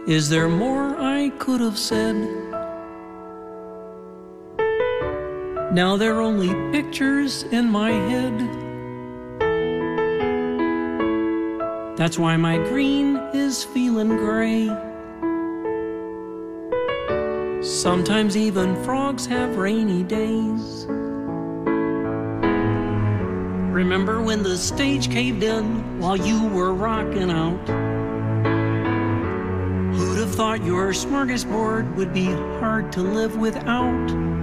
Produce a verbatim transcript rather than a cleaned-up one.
Is there more I could have said? Now they're only pictures in my head. That's why my green is feeling gray. Sometimes even frogs have rainy days. Remember when the stage caved in while you were rocking out? Who'd have thought your smorgasbord would be hard to live without?